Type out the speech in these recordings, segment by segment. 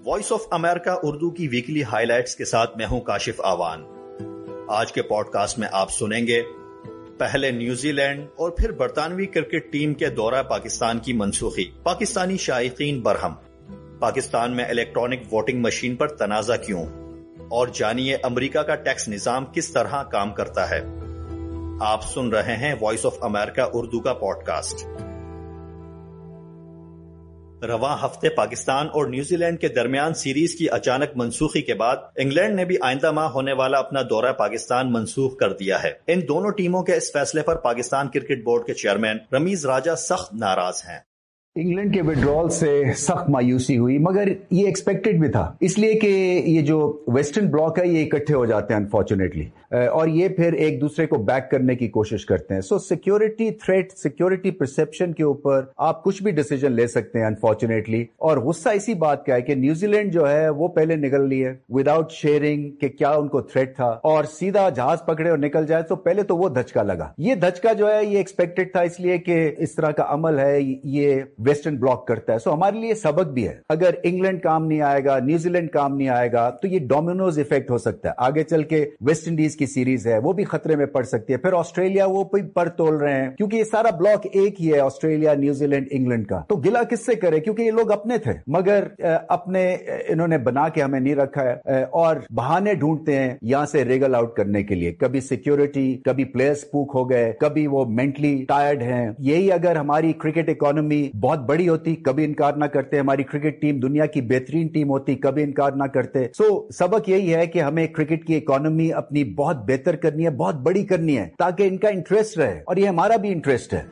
Voice of امریکہ اردو کی weekly high lights کے ساتھ میں ہوں کاشف آوان۔ آج کے پوڈ کاسٹ میں آپ سنیں گے پہلے نیوزی لینڈ اور پھر برطانوی کرکٹ ٹیم کے دورہ پاکستان کی منسوخی، پاکستانی شائقین برہم، پاکستان میں الیکٹرانک ووٹنگ مشین پر تنازع کیوں، اور جانیے امریکہ کا ٹیکس نظام کس طرح کام کرتا ہے۔ آپ سن رہے ہیں وائس آف امریکہ اردو کا پوڈ کاسٹ۔ رواں ہفتے پاکستان اور نیوزی لینڈ کے درمیان سیریز کی اچانک منسوخی کے بعد انگلینڈ نے بھی آئندہ ماہ ہونے والا اپنا دورہ پاکستان منسوخ کر دیا ہے۔ ان دونوں ٹیموں کے اس فیصلے پر پاکستان کرکٹ بورڈ کے چیئرمین رمیز راجہ سخت ناراض ہیں۔ انگلینڈ کے وڈرال سے سخت مایوسی ہوئی، مگر یہ ایکسپیکٹڈ بھی تھا، اس لیے کہ یہ جو ویسٹرن بلاک ہے یہ اکٹھے ہو جاتے ہیں انفارچونیٹلی، اور یہ پھر ایک دوسرے کو بیک کرنے کی کوشش کرتے ہیں۔ So security threat, security perception کے اوپر آپ کچھ بھی ڈیسیجن لے سکتے ہیں انفارچونیٹلی، اور غصہ اسی بات کا ہے کہ نیوزی لینڈ جو ہے وہ پہلے نکل لی ہے وداؤٹ شیئرنگ کہ کیا ان کو تھریٹ تھا، اور سیدھا جہاز پکڑے اور نکل جائے تو پہلے تو وہ دھچکا لگا۔ یہ دھچکا جو ہے یہ ایکسپیکٹڈ تھا، اس لیے کہ اس طرح کا عمل ہے یہ ویسٹرن بلاک کرتا ہے۔ سو ہمارے لیے سبق بھی ہے، اگر انگلینڈ کام نہیں آئے گا، نیوزی لینڈ کام نہیں آئے گا تو یہ ڈومینوز ایفیکٹ ہو سکتا ہے، آگے چل کے ویسٹ انڈیز کی سیریز ہے وہ بھی خطرے میں پڑ سکتی ہے، پھر آسٹریلیا وہ بھی پر تول رہے ہیں، کیونکہ یہ سارا بلاک ایک ہی ہے، آسٹریلیا، نیوزی لینڈ، انگلینڈ کا۔ تو گلا کس سے کرے، کیونکہ یہ لوگ اپنے تھے، مگر اپنے انہوں نے بنا کے ہمیں نہیں رکھا ہے، اور بہانے ڈھونڈتے ہیں یہاں سے ریگل آؤٹ کرنے کے لیے، کبھی سیکیورٹی، کبھی پلیئرز پوک ہو گئے، کبھی وہ مینٹلی ٹائرڈ ہیں۔ یہی اگر ہماری کرکٹ اکانومی بہت بڑی ہوتی کبھی انکار نہ کرتے، ہماری کرکٹ ٹیم دنیا کی بہترین ٹیم ہوتی کبھی انکار نہ کرتے۔ سو سبق یہی ہے کہ ہمیں کرکٹ کی اکانومی اپنی بہت بہتر کرنی ہے، بہت بڑی کرنی ہے، تاکہ ان کا انٹرسٹ رہے، اور یہ ہمارا بھی انٹرسٹ ہے۔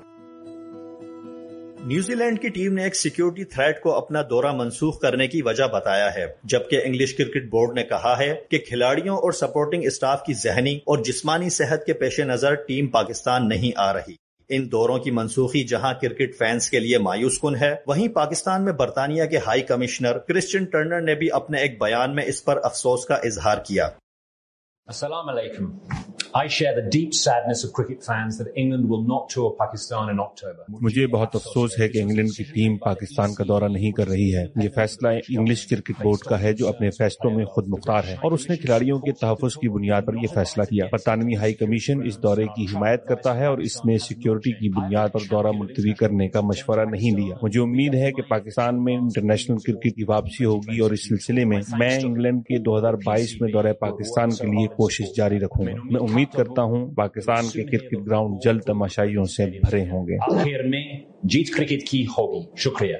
نیوزی لینڈ کی ٹیم نے ایک سیکیورٹی تھریٹ کو اپنا دورہ منسوخ کرنے کی وجہ بتایا ہے، جبکہ انگلش کرکٹ بورڈ نے کہا ہے کہ کھلاڑیوں اور سپورٹنگ اسٹاف کی ذہنی اور جسمانی صحت کے پیش نظر ٹیم پاکستان نہیں آ رہی۔ ان دوروں کی منسوخی جہاں کرکٹ فینس کے لیے مایوس کن ہے، وہیں پاکستان میں برطانیہ کے ہائی کمشنر کرسچن ٹرنر نے بھی اپنے ایک بیان میں اس پر افسوس کا اظہار کیا۔ Assalamu alaikum. I share the deep sadness of cricket fans that England will not tour Pakistan in October. مجھے بہت افسوس ہے کہ انگلینڈ کی ٹیم پاکستان کا دورہ نہیں کر رہی ہے۔ یہ فیصلہ انگلش کرکٹ بورڈ کا ہے جو اپنے فیصلوں میں خود مختار ہے، اور اس نے کھلاڑیوں کے تحفظ کی بنیاد پر یہ فیصلہ کیا۔ برطانوی ہائی کمیشن اس دورے کی حمایت کرتا ہے اور اس نے سیکیورٹی کی بنیاد پر دورہ ملتوی کرنے کا مشورہ نہیں دیا۔ مجھے امید ہے کہ پاکستان میں انٹرنیشنل کرکٹ کی واپسی ہوگی، اور اس سلسلے میں انگلینڈ کے 2022 میں دورہ پاکستان کے لیے کوشش جاری رکھوں گا۔ میں امید کرتا ہوں پاکستان کے کرکٹ گراؤنڈ جلد تماشائیوں سے بھرے ہوں گے۔ آخر میں جیت کرکٹ کی ہوگی۔ شکریہ۔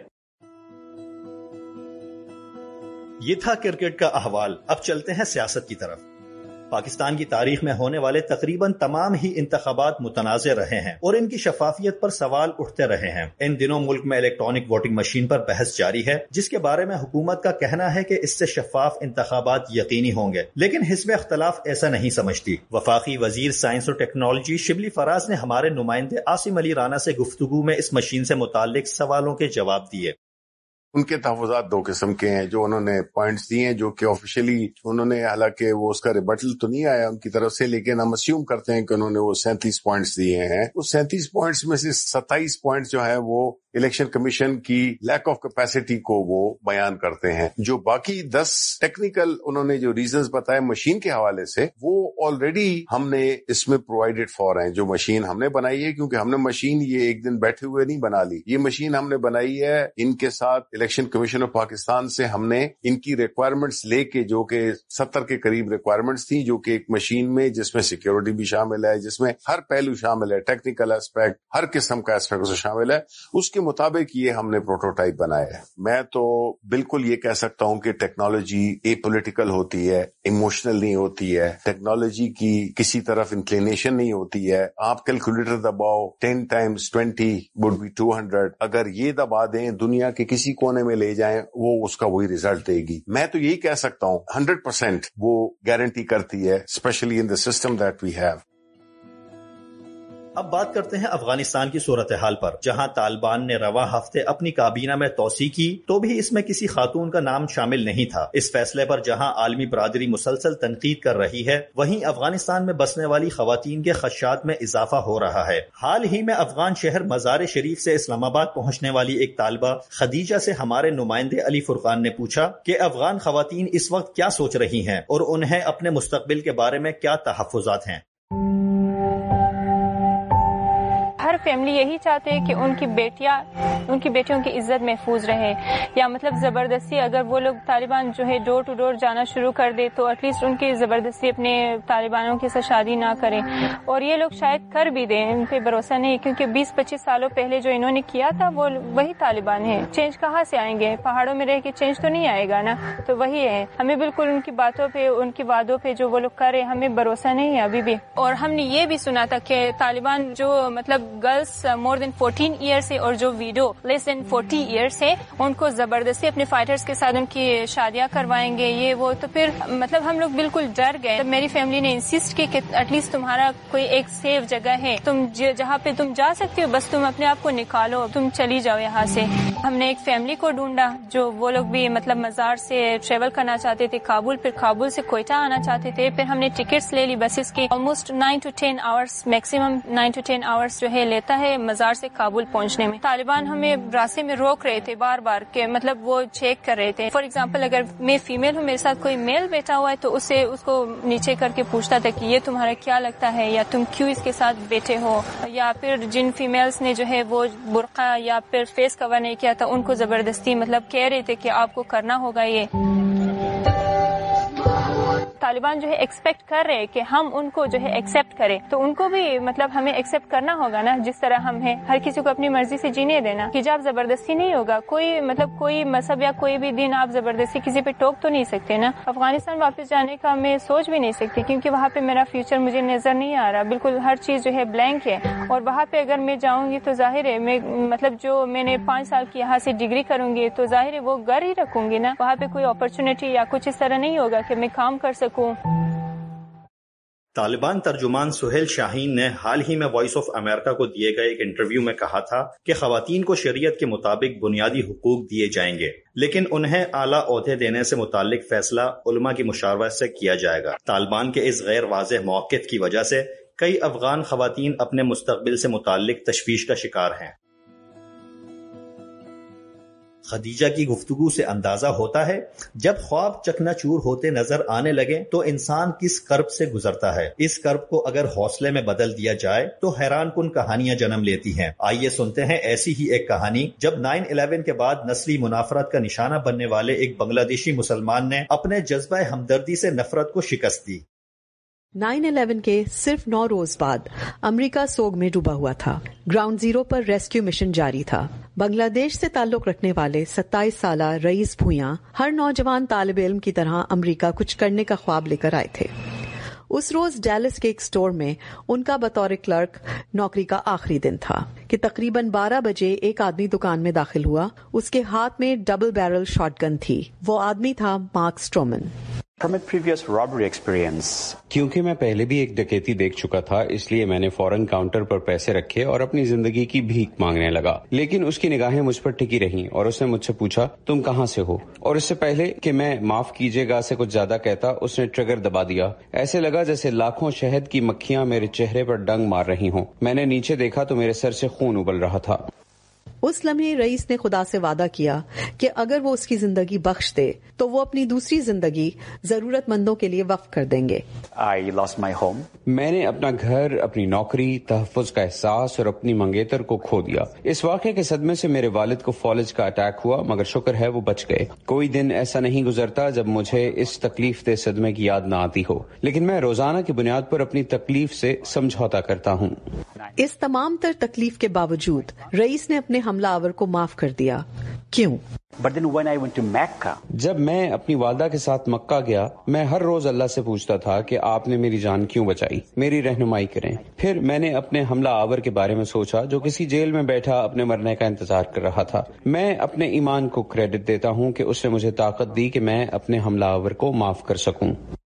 یہ تھا کرکٹ کا احوال۔ اب چلتے ہیں سیاست کی طرف۔ پاکستان کی تاریخ میں ہونے والے تقریباً تمام ہی انتخابات متنازع رہے ہیں اور ان کی شفافیت پر سوال اٹھتے رہے ہیں۔ ان دنوں ملک میں الیکٹرانک ووٹنگ مشین پر بحث جاری ہے، جس کے بارے میں حکومت کا کہنا ہے کہ اس سے شفاف انتخابات یقینی ہوں گے، لیکن حزب اختلاف ایسا نہیں سمجھتی۔ وفاقی وزیر سائنس اور ٹیکنالوجی شبلی فراز نے ہمارے نمائندے عاصم علی رانا سے گفتگو میں اس مشین سے متعلق سوالوں کے جواب دیے۔ ان کے تحفظات دو قسم کے ہیں، جو انہوں نے پوائنٹس دیے ہیں، جو کہ آفیشلی انہوں نے، حالانکہ وہ اس کا ریبٹل تو نہیں آیا ان کی طرف سے، لیکن ہم اسیوم کرتے ہیں کہ انہوں نے وہ 37 پوائنٹس دیے ہیں۔ اس 37 پوائنٹس میں سے 27 پوائنٹس جو ہیں وہ الیکشن کمیشن کی لیک آف کیپیسٹی کو وہ بیان کرتے ہیں۔ جو باقی 10 ٹیکنیکل انہوں نے جو ریزنز بتائے مشین کے حوالے سے، وہ آلریڈی ہم نے اس میں پرووائڈڈ فار ہیں۔ جو مشین ہم نے بنائی ہے، کیونکہ ہم نے مشین یہ ایک دن بیٹھے ہوئے نہیں بنا لی، یہ مشین ہم نے بنائی ہے ان کے ساتھ الیکشن کمیشن آف پاکستان سے ہم نے ان کی ریکوائرمنٹس لے کے، جو کہ 70 کے قریب ریکوائرمنٹس تھیں، جو کہ ایک مشین میں جس میں سیکیورٹی بھی شامل ہے، جس میں ہر پہلو شامل ہے، ٹیکنیکل اسپیکٹ، ہر قسم کا اسپیکٹ اس میں شامل ہے، اس کے مطابق یہ ہم نے پروٹوٹائپ بنایا ہے۔ میں تو بالکل یہ کہہ سکتا ہوں کہ ٹیکنالوجی اے پولیٹیکل ہوتی ہے، ایموشنل نہیں ہوتی ہے، ٹیکنالوجی کی کسی طرف انکلینیشن نہیں ہوتی ہے۔ آپ کیلکولیٹر دباؤ 10 × 20 would be 200، اگر یہ دبا دیں دنیا کے کسی کونے میں لے جائیں وہ اس کا وہی ریزلٹ دے گی۔ میں تو یہی کہہ سکتا ہوں 100% وہ گارنٹی کرتی ہے، specially in the system that we have. اب بات کرتے ہیں افغانستان کی صورتحال پر، جہاں طالبان نے رواں ہفتے اپنی کابینہ میں توسیع کی تو بھی اس میں کسی خاتون کا نام شامل نہیں تھا۔ اس فیصلے پر جہاں عالمی برادری مسلسل تنقید کر رہی ہے، وہیں افغانستان میں بسنے والی خواتین کے خدشات میں اضافہ ہو رہا ہے۔ حال ہی میں افغان شہر مزار شریف سے اسلام آباد پہنچنے والی ایک طالبہ خدیجہ سے ہمارے نمائندے علی فرقان نے پوچھا کہ افغان خواتین اس وقت کیا سوچ رہی ہیں اور انہیں اپنے مستقبل کے بارے میں کیا تحفظات ہیں۔ ہر فیملی یہی چاہتے ہیں کہ ان کی بیٹیوں کی عزت محفوظ رہے، یا مطلب زبردستی اگر وہ لوگ طالبان جو ہے ڈور ٹو ڈور جانا شروع کر دے تو ایٹ لیسٹ ان کی زبردستی اپنے طالبانوں کے ساتھ شادی نہ کریں، اور یہ لوگ شاید کر بھی دیں، ان پہ بھروسہ نہیں، کیونکہ 20-25 سالوں پہلے جو انہوں نے کیا تھا وہ وہی طالبان ہیں۔ چینج کہاں سے آئیں گے؟ پہاڑوں میں رہ کے چینج تو نہیں آئے گا نا، تو وہی ہے۔ ہمیں بالکل ان کی باتوں پہ، ان کی وعدوں پہ جو وہ لوگ کر رہے ہیں ہمیں بھروسہ نہیں ہے ابھی بھی۔ اور ہم نے یہ بھی سنا تھا کہ طالبان جو مطلب گرلس مور دین 14 ایئر سے اور جو ویڈو لیس دین 40 ایئر سے ان کو زبردستی اپنے فائٹرز کے ساتھ ان کی شادیاں کروائیں گے، یہ وہ۔ تو پھر مطلب ہم لوگ بالکل ڈر گئے۔ میری فیملی نے انسسٹ کی کہ ایٹ لیسٹ تمہارا کوئی ایک سیف جگہ ہے، تم جہاں پہ تم جا سکتے ہو، بس تم اپنے آپ کو نکالو، تم چلی جاؤ یہاں سے۔ ہم نے ایک فیملی کو ڈھونڈا جو وہ لوگ بھی مطلب مزار سے ٹریول کرنا چاہتے تھے کابل، پھر کابل سے کوئٹہ آنا چاہتے تھے۔ پھر ہم نے ٹکٹس لے لی بسز کی، almost 9 to 10 hours, maximum 9 to 10 hours جو ہے لیتا ہے مزار سے کابل پہنچنے میں۔ طالبان ہمیں راستے میں روک رہے تھے بار بار کہ مطلب وہ چیک کر رہے تھے۔ فار ایگزامپل اگر میں فیمیل ہوں، میرے ساتھ کوئی میل بیٹھا ہوا ہے تو اس کو نیچے کر کے پوچھتا تھا کہ یہ تمہارا کیا لگتا ہے، یا تم کیوں اس کے ساتھ بیٹھے ہو، یا پھر جن فیمیلز نے جو ہے وہ برقع یا پھر فیس کور نہیں کیا تھا ان کو زبردستی مطلب کہہ رہے تھے کہ آپ کو کرنا ہوگا یہ۔ طالبان جو ہے ایکسپیکٹ کر رہے کہ ہم ان کو جو ہے ایکسپٹ کریں، تو ان کو بھی مطلب ہمیں ایکسپٹ کرنا ہوگا نا، جس طرح ہم ہیں۔ ہر کسی کو اپنی مرضی سے جینے دینا، حجاب زبردستی نہیں ہوگا، کوئی مذہب یا کوئی بھی دین آپ زبردستی کسی پہ ٹوک تو نہیں سکتے نا۔ افغانستان واپس جانے کا میں سوچ بھی نہیں سکتی، کیونکہ وہاں پہ میرا فیوچر مجھے نظر نہیں آ رہا، بالکل ہر چیز جو ہے بلینک ہے۔ اور وہاں پہ اگر میں جاؤں گی تو ظاہر ہے میں مطلب جو میں نے 5 سال کی یہاں سے ڈگری کروں گی تو ظاہر ہے وہ گھر ہی رکھوں گی نا، وہاں پہ کوئی اپرچونٹی یا کچھ اس طرح نہیں ہوگا کہ میں کام کر سکوں۔ طالبان ترجمان سہیل شاہین نے حال ہی میں وائس آف امریکہ کو دیے گئے ایک انٹرویو میں کہا تھا کہ خواتین کو شریعت کے مطابق بنیادی حقوق دیے جائیں گے، لیکن انہیں اعلیٰ عہدے دینے سے متعلق فیصلہ علماء کی مشاورت سے کیا جائے گا۔ طالبان کے اس غیر واضح موقف کی وجہ سے کئی افغان خواتین اپنے مستقبل سے متعلق تشویش کا شکار ہیں۔ خدیجہ کی گفتگو سے اندازہ ہوتا ہے جب خواب چکنا چور ہوتے نظر آنے لگے تو انسان کس کرب سے گزرتا ہے۔ اس کرب کو اگر حوصلے میں بدل دیا جائے تو حیران کن کہانیاں جنم لیتی ہیں۔ آئیے سنتے ہیں ایسی ہی ایک کہانی جب 9/11 کے بعد نسلی منافرت کا نشانہ بننے والے ایک بنگلہ دیشی مسلمان نے اپنے جذبہ ہمدردی سے نفرت کو شکست دی۔ 9/11 کے صرف 9 روز بعد امریکہ سوگ میں ڈوبا ہوا تھا۔ گراؤنڈ زیرو پر ریسکیو مشن جاری تھا۔ بنگلہ دیش سے تعلق رکھنے والے 27 سالہ رئیس بھویاں ہر نوجوان طالب علم کی طرح امریکہ کچھ کرنے کا خواب لے کر آئے تھے۔ اس روز ڈیلس کے ایک سٹور میں ان کا بطور کلرک نوکری کا آخری دن تھا کہ تقریباً 12 بجے ایک آدمی دکان میں داخل ہوا۔ اس کے ہاتھ میں ڈبل بیرل شاٹ گن تھی۔ وہ آدمی تھا Mark Stroman. From a previous robbery experience. کیونکہ میں پہلے بھی ایک ڈکیتی دیکھ چکا تھا، اس لیے میں نے فوراً کاؤنٹر پر پیسے رکھے اور اپنی زندگی کی بھیک مانگنے لگا، لیکن اس کی نگاہیں مجھ پر ٹکی رہیں اور اس نے مجھ سے پوچھا تم کہاں سے ہو، اور اس سے پہلے کہ میں معاف کیجیے گا سے کچھ زیادہ کہتا اس نے ٹریگر دبا دیا۔ ایسے لگا جیسے لاکھوں شہد کی مکھیاں میرے چہرے پر ڈنگ مار رہی ہوں۔ میں نے نیچے دیکھا تو میرے سر سے خون ابل رہا تھا۔ اس لمحے رئیس نے خدا سے وعدہ کیا کہ اگر وہ اس کی زندگی بخش دے تو وہ اپنی دوسری زندگی ضرورت مندوں کے لیے وقف کر دیں گے۔ I lost my home. میں نے اپنا گھر، اپنی نوکری، تحفظ کا احساس اور اپنی منگیتر کو کھو دیا۔ اس واقعے کے صدمے سے میرے والد کو فالج کا اٹیک ہوا، مگر شکر ہے وہ بچ گئے۔ کوئی دن ایسا نہیں گزرتا جب مجھے اس تکلیف دہ صدمے کی یاد نہ آتی ہو، لیکن میں روزانہ کی بنیاد پر اپنی تکلیف سے سمجھوتا کرتا ہوں۔ اس تمام تر تکلیف کے باوجود رئیس نے اپنے حملہ آور کو معاف کر دیا۔ کیوں؟ But then when I went to Mecca, جب میں اپنی والدہ کے ساتھ مکہ گیا، میں ہر روز اللہ سے پوچھتا تھا کہ آپ نے میری جان کیوں بچائی، میری رہنمائی کریں۔ پھر میں نے اپنے حملہ آور کے بارے میں سوچا جو کسی جیل میں بیٹھا اپنے مرنے کا انتظار کر رہا تھا۔ میں اپنے ایمان کو کریڈٹ دیتا ہوں کہ اس نے مجھے طاقت دی کہ میں اپنے حملہ آور کو معاف کر سکوں۔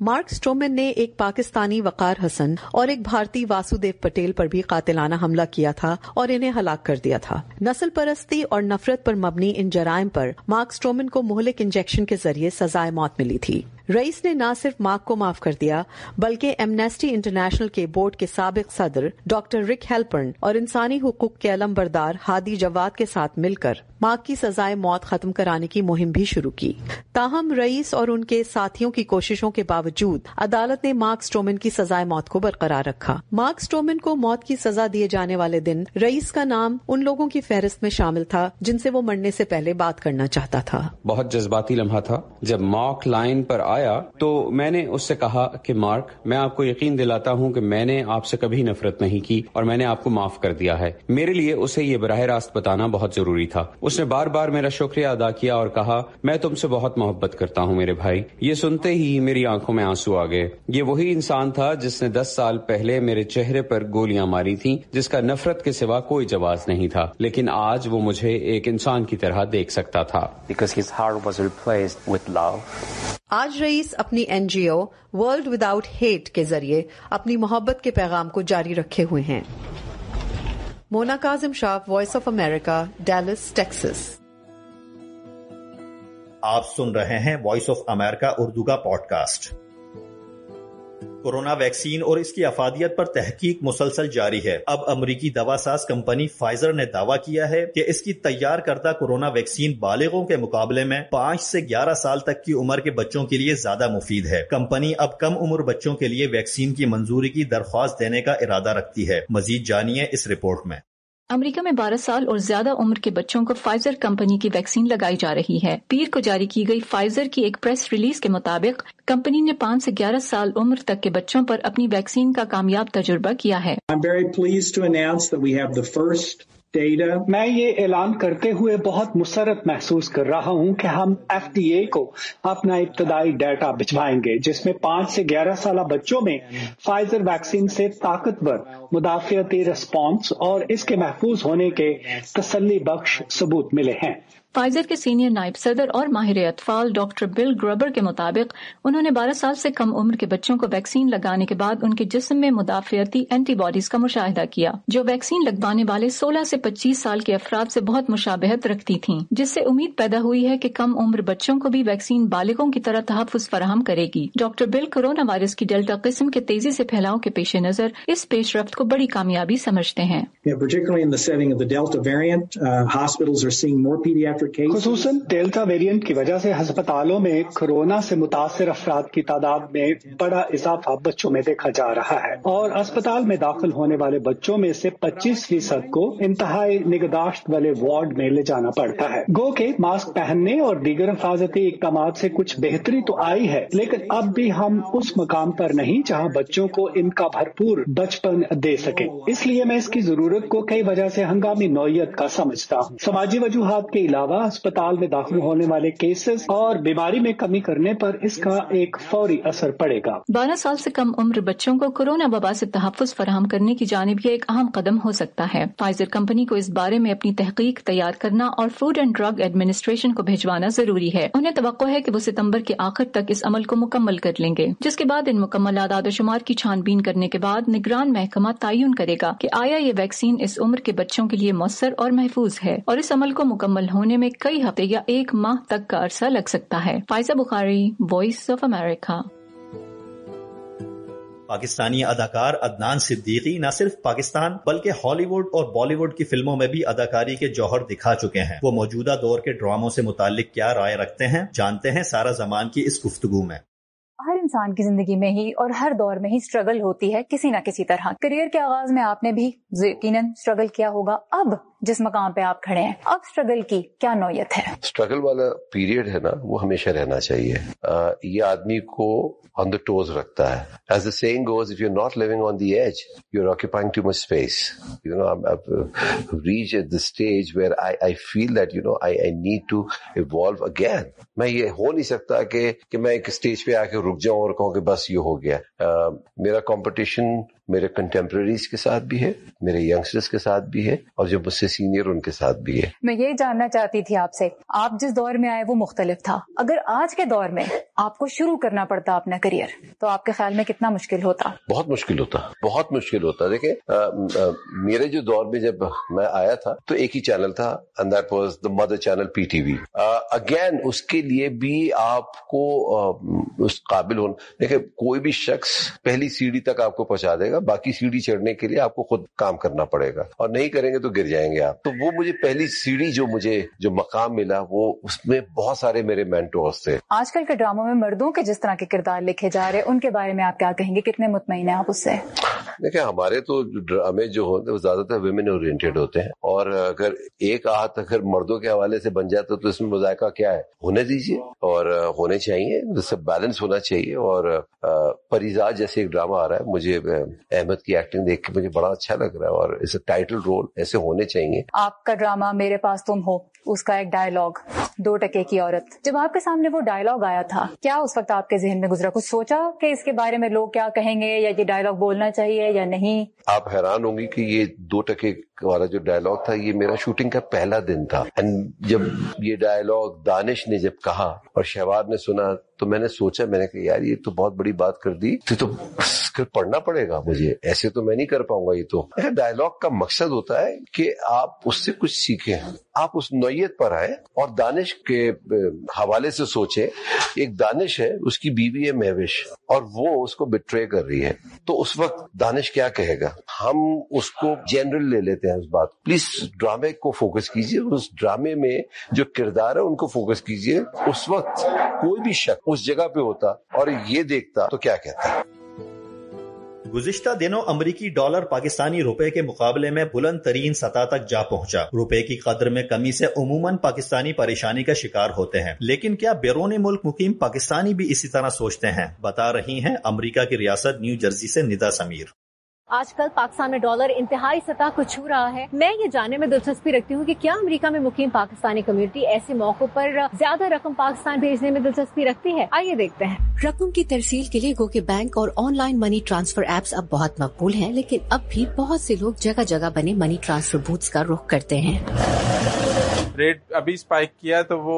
मार्क स्ट्रोमैन ने एक पाकिस्तानी वकार हसन और एक भारतीय वासुदेव पटेल पर भी कातिलाना हमला किया था और इन्हें हलाक कर दिया था। नस्ल परस्ती और नफरत पर मबनी इन जराइम पर मार्क स्ट्रोमैन को मुहलिक इंजेक्शन के जरिए सजाए मौत मिली थी। रईस ने न सिर्फ मार्क को माफ कर दिया बल्कि एमनेस्टी इंटरनेशनल के बोर्ड के साबिक सदर डॉक्टर रिक हेल्पर्न और इंसानी हुकूक के अलमबरदार हादी जवाद के साथ मिलकर मार्क की सजाए मौत खत्म कराने की मुहिम भी शुरू की। ताहम रईस और उनके साथियों की कोशिशों के बावजूद अदालत ने मार्क स्ट्रोमैन की सजाए मौत को बरकरार रखा। मार्क स्ट्रोमैन को मौत की सजा दिए जाने वाले दिन रईस का नाम उन लोगों की फहरिस्त में शामिल था जिनसे वो मरने से पहले बात करना चाहता था। बहुत जज्बाती लम्हा था। जब मार्क लाइन पर आया तो मैंने उससे कहा कि मार्क, मैं आपको यकीन दिलाता हूं कि मैंने आपसे कभी नफरत नहीं की और मैंने आपको माफ कर दिया है। मेरे लिए उसे ये बराह रास्त बताना बहुत जरूरी था। उसने बार बार मेरा शुक्रिया अदा किया और कहा, मैं तुमसे बहुत मोहब्बत करता हूं मेरे भाई। ये सुनते ही मेरी आंखों में आंसू आ गए। ये वही इंसान था जिसने 10 साल पहले मेरे चेहरे पर गोलियां मारी थीं, जिसका नफरत के सिवा कोई जवाब नहीं था, लेकिन आज वो मुझे एक इंसान की तरह देख सकता था। Because his heart was replaced with love. आज रईस अपनी एनजीओ वर्ल्ड विदाउट हेट के जरिए अपनी मोहब्बत के पैगाम को जारी रखे हुए हैं। Mona Kazim Shah, voice of America, Dallas, Texas. आप सुन रहे हैं वॉइस ऑफ अमेरिका उर्दू का पॉडकास्ट। कोरोना वैक्सीन और इसकी अफादियत पर तहकीक मुसलसल जारी है। अब अमरीकी दवासाज कंपनी फाइजर ने दावा किया है कि इसकी तैयार करदा कोरोना वैक्सीन बालिगों के मुकाबले में 5 से 11 साल तक की उम्र के बच्चों के लिए ज्यादा मुफीद है। कंपनी अब कम उम्र बच्चों के लिए वैक्सीन की मंजूरी की दरख्वास्त देने का इरादा रखती है। मजीद जानिए इस रिपोर्ट में। अमेरिका में 12 साल और ज्यादा उम्र के बच्चों को फाइजर कंपनी की वैक्सीन लगाई जा रही है। पीर को जारी की गई फाइजर की एक प्रेस रिलीज के मुताबिक कंपनी ने 5 से 11 साल उम्र तक के बच्चों पर अपनी वैक्सीन का कामयाब तजुर्बा किया है। मैं ये ऐलान करते हुए बहुत मुसरत महसूस कर रहा हूँ कि हम FDA को अपना इब्तदाई डाटा भिजवाएंगे जिसमें 5 से 11 साल बच्चों में फाइजर वैक्सीन से ताकतवर मुदाफियती रिस्पॉन्स और इसके महफूज होने के तसल्ली बख्श सबूत मिले हैं। फाइजर के सीनियर नायब सदर और माहिर अतफाल डॉक्टर बिल ग्रबर के मुताबिक उन्होंने 12 साल से कम उम्र के बच्चों को वैक्सीन लगाने के बाद उनके जिस्म में मुदाफियती एंटीबॉडीज का मुशाहिदा किया, जो वैक्सीन लगवाने वाले 16 से 25 साल के अफराद से बहुत मुशाबहत रखती थीं, जिससे उम्मीद पैदा हुई है कि कम उम्र बच्चों को भी वैक्सीन बालिगों की तरह तहफ़्फ़ुज़ फराहम करेगी। डॉक्टर बिल कोरोना वायरस की डेल्टा किस्म के तेजी से फैलाव के पेश नजर इस पेशरफ्त को बड़ी कामयाबी समझते हैं। खुसूसन डेल्टा वेरिएंट की वजह से अस्पतालों में कोरोना से मुतासिर अफराद की तादाद में बड़ा इजाफा बच्चों में देखा जा रहा है और अस्पताल में दाखिल होने वाले बच्चों में से 25% को इंतहाई निगहदाश्त वाले वार्ड में ले जाना पड़ता है। गो के मास्क पहनने और दीगर हिफाजती इक़दाम से कुछ बेहतरी तो आई है, लेकिन अब भी हम उस मकाम पर नहीं जहां बच्चों को इनका भरपूर बचपन दे सके। इसलिए मैं इसकी जरूरत को कई वजह से हंगामी नौयत का समझता हूँ। समाजी वजूहात के अलावा अस्पताल में दाखिल होने वाले केसेस और बीमारी में कमी करने पर इसका एक फौरी असर पड़ेगा। 12 साल से कम उम्र बच्चों को कोरोना वबा से तहफ़्फ़ुज़ फराहम करने की जानिब ये एक अहम कदम हो सकता है। फाइजर कंपनी को इस बारे में अपनी तहकीक तैयार करना और फूड एंड ड्रग एडमिनिस्ट्रेशन को भिजवाना जरूरी है। उन्हें तवक्को है कि वो सितंबर के आखिर तक इस अमल को मुकम्मल कर लेंगे, जिसके बाद इन मुकम्मल आदाद शुमार की छानबीन करने के बाद निगरान महकमा तयन करेगा कि आया ये वैक्सीन इस उम्र के बच्चों के लिए मौसर और महफूज है, और इस अमल को मुकम्मल होने में कई हफ्ते या 1 माह तक का अरसा लग सकता है। Faiza Bukhari, voice of America. Pakistani अदाकार अदनान सिद्दीकी न सिर्फ पाकिस्तान बल्कि हॉलीवुड और बॉलीवुड की फिल्मों में भी अदाकारी के जौहर दिखा चुके हैं। वो मौजूदा दौर के ड्रामों से मुताल्लिक क्या राय रखते हैं, जानते हैं सारा जमान की इस गुफ्तगू में। हर इंसान की जिंदगी में ही और हर दौर में ही स्ट्रगल होती है किसी न किसी तरह। करियर के आगाज में आपने भी यकीनन स्ट्रगल किया होगा। अब जिस मकाम पे आप खड़े हैं, अब स्ट्रगल की क्या नौयत है? स्ट्रगल वाला पीरियड है ना, वो हमेशा रहना चाहिए। ये आदमी को ऑन द टोज रखता है। As the saying goes, if you're not living on the edge, you're occupying too much space. You know, I've reached at the stage where I feel that, you know, I need to evolve again. मैं ये हो नहीं सकता कि मैं एक stage पे आके रुक जाऊं और कहूं कि बस ये हो गया। मेरा कंपटीशन میرے کنٹمپرریز کے ساتھ بھی ہے, میرے ینگسٹرز کے ساتھ بھی ہے, اور جو مجھ سے سینئر ان کے ساتھ بھی ہے. میں یہ جاننا چاہتی تھی آپ سے, آپ جس دور میں آئے وہ مختلف تھا. اگر آج کے دور میں آپ کو شروع کرنا پڑتا اپنا کریئر تو آپ کے خیال میں کتنا مشکل ہوتا؟ بہت مشکل ہوتا, بہت مشکل ہوتا. دیکھیں میرے جو دور میں جب میں آیا تھا تو ایک ہی چینل تھا, and that was the mother channel PTV. Again اس کے لیے بھی آپ کو اس قابل ہونا. دیکھیں کوئی بھی شخص پہلی سیڑھی تک آپ کو پہنچا دے گا, باقی سیڑھی چڑھنے کے لیے آپ کو خود کام کرنا پڑے گا, اور نہیں کریں گے تو گر جائیں گے آپ. تو وہ مجھے پہلی سیڑھی جو مقام ملا, وہ اس میں بہت سارے میرے مینٹورز تھے. آج کل کے ڈراموں میں مردوں کے جس طرح کے کردار لکھے جا رہے, ان کے بارے میں آپ کیا کہیں گے؟ کتنے مطمئن ہیں آپ اس سے؟ دیکھیں ہمارے تو ڈرامے جو ہوتے ہیں وہ زیادہ تر ویمن اورینٹیڈ ہوتے ہیں, اور اگر ایک آہت اگر مردوں کے حوالے سے بن جاتا تو اس میں مذائقہ کیا ہے؟ ہونے دیجیے, اور ہونے چاہیے, جس سے بیلنس ہونا چاہیے. اور پریزاد جیسے ایک ڈرامہ آ رہا ہے, مجھے احمد کی ایکٹنگ دیکھ کے مجھے بڑا اچھا لگ رہا ہے, اور اس ٹائٹل رول ایسے ہونے چاہیے. آپ کا ڈرامہ میرے پاس تم ہو, اس کا ایک ڈائلاگ 2 ٹکے کی عورت, جب آپ کے سامنے وہ ڈائلاگ آیا تھا, کیا اس وقت آپ کے ذہن میں گزرا؟ کچھ سوچا کہ اس کے بارے میں لوگ کیا کہیں گے, یا یہ ڈائلاگ بولنا چاہیے یا نہیں؟ آپ حیران ہوں گی کہ یہ 2 ٹکے والا جو ڈائلاگ تھا, یہ میرا شوٹنگ کا پہلا دن تھا. جب یہ ڈائلاگ دانش نے جب کہا اور شہوار نے سنا, تو میں نے سوچا, میں نے کہا یار یہ تو بہت بڑی بات کر دی, تو اسکرپٹ پڑھنا پڑے گا مجھے, ایسے تو میں نہیں کر پاؤں گا. یہ تو ڈائلاگ کا مقصد ہوتا ہے کہ آپ اس سے کچھ سیکھیں, آپ اس نوعیت پر آئے اور دانش کے حوالے سے سوچیں. ایک دانش ہے, اس کی بیوی ہے مہوش, اور وہ اس کو بٹرے کر رہی ہے, تو اس وقت دانش کیا کہے گا؟ ہم اس کو جنرل لے لیتے ہیں اس بات. پلیز ڈرامے کو فوکس کیجئے, اس ڈرامے میں جو کردار ہے ان کو فوکس کیجئے. اس وقت کوئی بھی شخص اس جگہ پہ ہوتا اور یہ دیکھتا تو کیا کہتا؟ گزشتہ دنوں امریکی ڈالر پاکستانی روپے کے مقابلے میں بلند ترین سطح تک جا پہنچا. روپے کی قدر میں کمی سے عموماً پاکستانی پریشانی کا شکار ہوتے ہیں, لیکن کیا بیرون ملک مقیم پاکستانی بھی اسی طرح سوچتے ہیں؟ بتا رہی ہیں امریکہ کی ریاست نیو جرسی سے ندا سمیر. آج کل پاکستان میں ڈالر انتہائی سطح کو چھو رہا ہے. میں یہ جاننے میں دلچسپی رکھتی ہوں کہ کیا امریکہ میں مقیم پاکستانی کمیونٹی ایسے موقعوں پر زیادہ رقم پاکستان بھیجنے میں دلچسپی رکھتی ہے؟ آئیے دیکھتے ہیں. رقم کی ترسیل کے لیے گو کے بینک اور online money transfer apps اب بہت مقبول ہیں, لیکن اب بھی بہت سے لوگ جگہ جگہ بنے منی ٹرانسفر بوتھس کا رخ کرتے ہیں. ریٹ ابھی اسپائک کیا تو وہ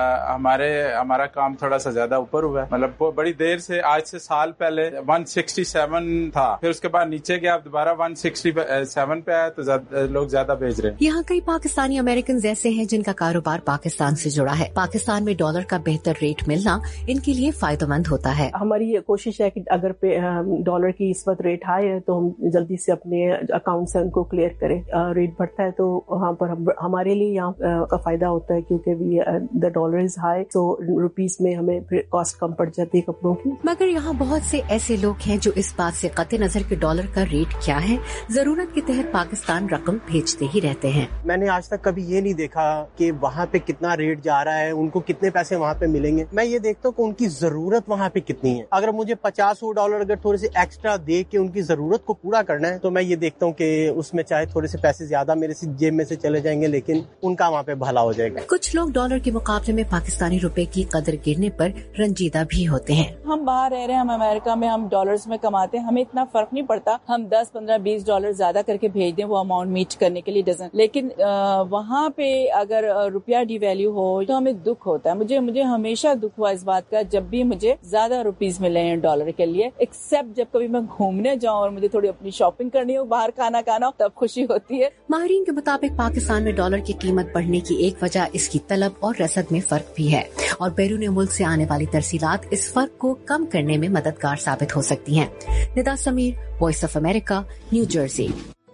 ہمارا کام تھوڑا سا زیادہ اوپر ہوا ہے. مطلب وہ بڑی دیر سے, آج سے سال پہلے 167 تھا, پھر اس کے بعد نیچے گیا, اب دوبارہ 167 پہ آیا, تو لوگ زیادہ بھیج رہے ہیں. یہاں کئی پاکستانی امریکنز ایسے ہیں جن کا کاروبار پاکستان سے جڑا ہے. پاکستان میں ڈالر کا بہتر ریٹ ملنا ان کے لیے فائدہ مند ہوتا ہے. ہماری یہ کوشش ہے کہ اگر ڈالر کی اس وقت ریٹ ہائی ہے تو ہم جلدی سے اپنے اکاؤنٹ سے ان کو کلیئر کریں. ریٹ بڑھتا ہے تو وہاں پر ہمارے لیے یہاں کا فائدہ ہوتا ہے, کیونکہ دا ڈالر از ہائی, تو روپیز میں ہمیں کاسٹ کم پڑ جاتی ہے کپڑوں کی. مگر یہاں بہت سے ایسے لوگ ہیں جو اس بات سے قطع نظر کہ ڈالر کا ریٹ کیا ہے, ضرورت کے تحت پاکستان رقم بھیجتے ہی رہتے ہیں. میں نے آج تک کبھی یہ نہیں دیکھا کہ وہاں پہ کتنا ریٹ جا رہا ہے, ان کو کتنے پیسے وہاں پہ ملیں گے. میں یہ دیکھتا ہوں کہ ان کی ضرورت وہاں پہ کتنی ہے. اگر مجھے $50 اگر تھوڑے سے ایکسٹرا دے کے ان کی ضرورت کو پورا کرنا ہے, تو میں یہ دیکھتا ہوں کہ اس میں چاہے تھوڑے سے پیسے زیادہ میرے سے جیب میں سے چلے جائیں گے, لیکن ان کا وہاں پہ بھلا ہو جائے گا. کچھ لوگ ڈالر کے مقابلے میں پاکستانی روپے کی قدر گرنے پر رنجیدہ بھی ہوتے ہیں. ہم باہر رہ رہے ہیں, ہم امریکہ میں ہم ڈالرز میں کماتے ہیں, ہمیں اتنا فرق نہیں پڑتا, ہم 10, 15, $20 زیادہ کر کے بھیج دیں, وہ اماؤنٹ میٹ کرنے کے لیے ڈزن. لیکن وہاں پہ اگر روپیہ ڈی ویلیو ہو تو ہمیں دکھ ہوتا ہے. مجھے ہمیشہ دکھ ہوا اس بات کا جب بھی مجھے زیادہ روپیز ملے ہیں ڈالر کے لیے, ایکسپٹ جب کبھی میں گھومنے جاؤں اور مجھے تھوڑی اپنی شاپنگ کرنی ہو, باہر کھانا ہو, تب خوشی ہوتی ہے. ماہرین کے مطابق پاکستان میں ڈالر کی قیمت بڑھنے کی ایک وجہ اس کی طلب اور رسد میں فرق بھی ہے, اور بیرون ملک سے آنے والی ترسیلات اس فرق کو کم کرنے میں مددگار ثابت ہو سکتی ہیں. Nida Samir, voice of America, New Jersey.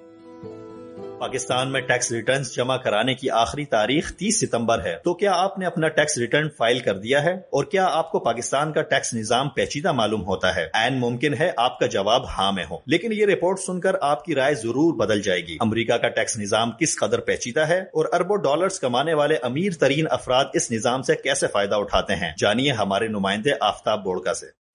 Pakistan میں ٹیکس ریٹرنز جمع کرانے کی آخری تاریخ 30 ستمبر ہے. تو کیا آپ نے اپنا ٹیکس ریٹرن فائل کر دیا ہے؟ اور کیا آپ کو پاکستان کا ٹیکس نظام پیچیدہ معلوم ہوتا ہے؟ عین ممکن ہے آپ کا جواب ہاں میں ہو, لیکن یہ رپورٹ سن کر آپ کی رائے ضرور بدل جائے گی. امریکہ کا ٹیکس نظام کس قدر پیچیدہ ہے, اور اربوں ڈالرز کمانے والے امیر ترین افراد اس نظام سے کیسے فائدہ اٹھاتے ہیں؟ جانیے ہمارے نمائندے آفتاب بوڑکا سے.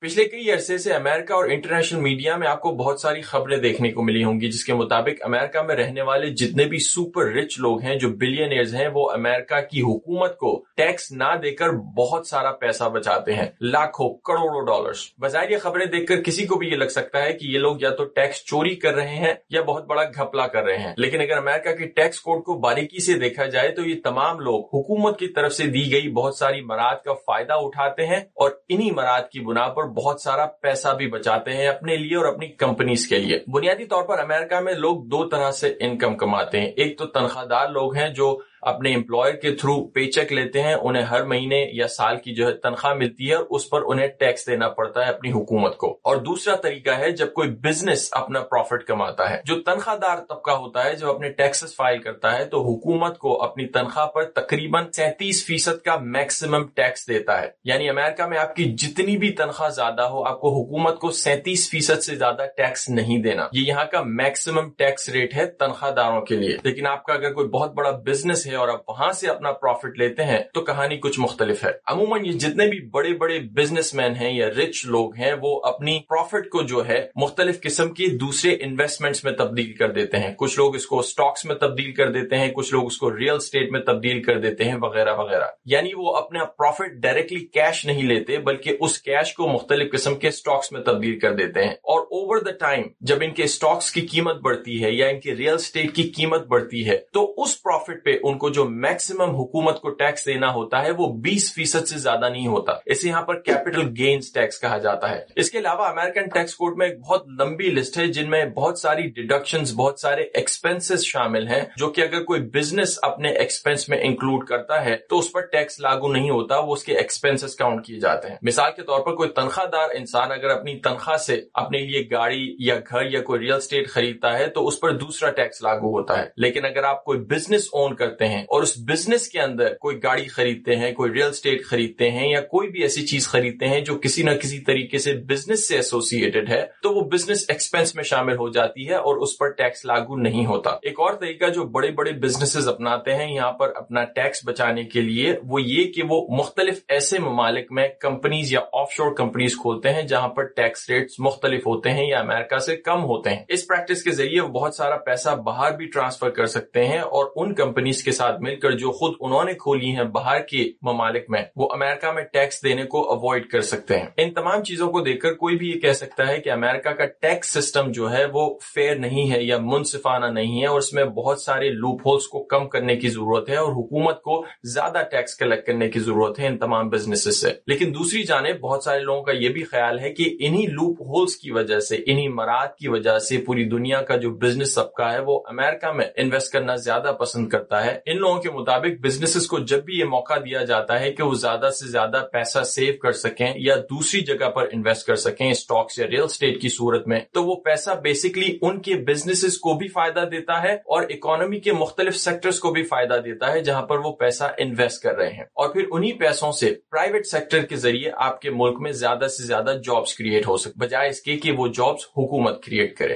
पिछले कई अरसे से अमेरिका और इंटरनेशनल मीडिया में आपको बहुत सारी खबरें देखने को मिली होंगी जिसके मुताबिक अमेरिका में रहने वाले जितने भी सुपर रिच लोग हैं, जो बिलियनियर्स हैं, वो अमेरिका की हुकूमत को टैक्स ना देकर बहुत सारा पैसा बचाते हैं, लाखों करोड़ों डॉलर्स। बजाय ये खबरें देखकर किसी को भी ये लग सकता है कि ये लोग या तो टैक्स चोरी कर रहे हैं या बहुत बड़ा घपला कर रहे हैं। लेकिन अगर अमेरिका के टैक्स कोड को बारीकी से देखा जाए तो ये तमाम लोग हुकूमत की तरफ से दी गई बहुत सारी मराद का फायदा उठाते हैं और इन्हीं मराद की बुना पर बहुत सारा पैसा भी बचाते हैं अपने लिए और अपनी कंपनीज के लिए। बुनियादी तौर पर अमेरिका में लोग दो तरह से इनकम कमाते हैं। एक तो तनख्वाहदार लोग हैं जो अपने एम्प्लॉयर के थ्रू पेचेक लेते हैं, उन्हें हर महीने या साल की जो है तनख्वाह मिलती है और उस पर उन्हें टैक्स देना पड़ता है अपनी हुकूमत को। और दूसरा तरीका है जब कोई बिजनेस अपना प्रॉफिट कमाता है। जो तनख्वाहदार तबका होता है, जब अपने टैक्सेस फाइल करता है तो हुकूमत को अपनी तनख्वाह पर तकरीबन 37% का मैक्सिमम टैक्स देता है। यानी अमेरिका में आपकी जितनी भी तनख्वाह ज्यादा हो, आपको हुकूमत को 37% से ज्यादा टैक्स नहीं देना। ये यहाँ का मैक्सिमम टैक्स रेट है तनख्वाहदारों के लिए। लेकिन आपका अगर कोई बहुत बड़ा बिजनेस है और आप वहां से अपना प्रॉफिट लेते हैं तो कहानी कुछ मुख्तलिफ है। अमूमन ये जितने भी बड़े बड़े बिजनेसमैन हैं या रिच लोग हैं, वो अपनी प्रॉफिट को जो है मुख्तलिफ किस्म के दूसरे इन्वेस्टमेंट्स में तब्दील कर देते हैं। कुछ लोग इसको स्टॉक्स में तब्दील कर देते हैं, कुछ लोग उसको रियल स्टेट में तब्दील कर देते हैं, वगैरह वगैरह। यानी वो अपना प्रॉफिट डायरेक्टली कैश नहीं लेते बल्कि उस कैश को मुख्तलिफ किस्म के स्टॉक्स में तब्दील कर देते हैं। और ओवर द टाइम जब इनके स्टॉक्स की कीमत बढ़ती है या इनके रियल स्टेट की कीमत बढ़ती है तो उस प्रॉफिट पे उनको जो मैक्सिमम हुकूमत को टैक्स देना होता है वो 20% से ज्यादा नहीं होता। इसे यहाँ पर कैपिटल गेन्स टैक्स कहा जाता है। इसके अलावा अमेरिकन टैक्स कोड में एक बहुत लंबी लिस्ट है जिनमें बहुत सारी डिडक्शंस, बहुत सारे एक्सपेंसेस शामिल हैं, जो कि अगर कोई बिजनेस अपने एक्सपेंस में इंक्लूड करता है तो उस पर टैक्स लागू नहीं होता, वो उसके एक्सपेंसेस काउंट किए जाते हैं। मिसाल के तौर पर कोई तनख्वाहदार इंसान अगर अपनी तनख्वाह से अपने लिए गाड़ी या घर या कोई रियल स्टेट खरीदता है तो उस पर दूसरा टैक्स लागू होता है। लेकिन अगर आप कोई बिजनेस ओन करते हैं और उस बिजनेस के अंदर कोई गाड़ी खरीदते हैं, कोई रियल स्टेट खरीदते हैं या कोई भी ऐसी चीज खरीदते हैं जो किसी न किसी तरीके से बिजनेस से एसोसिएटेड है, तो वो बिजनेस एक्सपेंस में शामिल हो जाती है और उस पर टैक्स लागू नहीं होता। एक और तरीका जो बड़े बड़े बिजनेसेस अपनाते हैं यहाँ पर अपना टैक्स बचाने के लिए, वो ये कि वो मुख्तलिफ ऐसे ममालिक में कंपनीज या ऑफशोर कंपनीज खोलते हैं जहां पर टैक्स रेट्स मुख्तलिफ होते हैं या अमेरिका से कम होते हैं। इस प्रैक्टिस के जरिए वो बहुत सारा पैसा बाहर भी ट्रांसफर कर सकते हैं और उन कंपनीज के साथ मिलकर जो खुद उन्होंने खोली हैं बाहर के ममालिक में, वो अमेरिका में टैक्स देने को अवॉइड कर सकते हैं। इन तमाम चीजों को देखकर कोई भी ये कह सकता है कि अमेरिका का टैक्स सिस्टम जो है वो फेयर नहीं है या मुनसिफाना नहीं है और इसमें बहुत सारे लूप होल्स को कम करने की जरूरत है और हुकूमत को ज्यादा टैक्स कलेक्ट करने की जरूरत है इन तमाम बिजनेसेस से। लेकिन दूसरी जानिब बहुत सारे लोगों का ये भी ख्याल है कि इन्हीं लूप होल्स की वजह से, इन्हीं मराद की वजह से पूरी दुनिया का जो बिजनेस तबका है वो अमेरिका में इन्वेस्ट करना ज्यादा पसंद करता है। इन लोगों के मुताबिक बिजनेसेस को जब भी ये मौका दिया जाता है कि वो ज्यादा से ज्यादा पैसा सेव कर सकें या दूसरी जगह पर इन्वेस्ट कर सकें स्टॉक्स या रियल स्टेट की सूरत में, तो वो पैसा बेसिकली उनके बिजनेसेस को भी फायदा देता है और इकोनॉमी के मुख्तलिफ सेक्टर्स को भी फायदा देता है जहां पर वो पैसा इन्वेस्ट कर रहे हैं। और फिर उन्हीं पैसों से प्राइवेट सेक्टर के जरिए आपके मुल्क में ज्यादा से ज्यादा जॉब्स क्रिएट हो सके, बजाय इसके कि वो जॉब्स हुकूमत क्रिएट करे।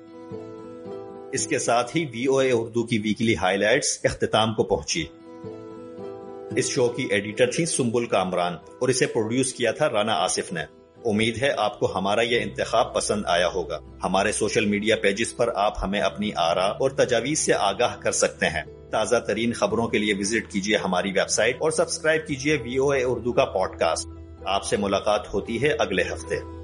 इसके साथ ही VOA उर्दू की वीकली हाइलाइट्स इख्तिताम को पहुंची। इस शो की एडिटर थी सुम्बुल कामरान और इसे प्रोड्यूस किया था राना आसिफ ने। उम्मीद है आपको हमारा यह इंतखाब पसंद आया होगा। हमारे सोशल मीडिया पेजेस पर आप हमें अपनी आरा और तजावीज से आगाह कर सकते हैं। ताज़ा तरीन खबरों के लिए विजिट कीजिए हमारी वेबसाइट और सब्सक्राइब कीजिए VOA उर्दू का पॉडकास्ट। आपसे मुलाकात होती है अगले हफ्ते।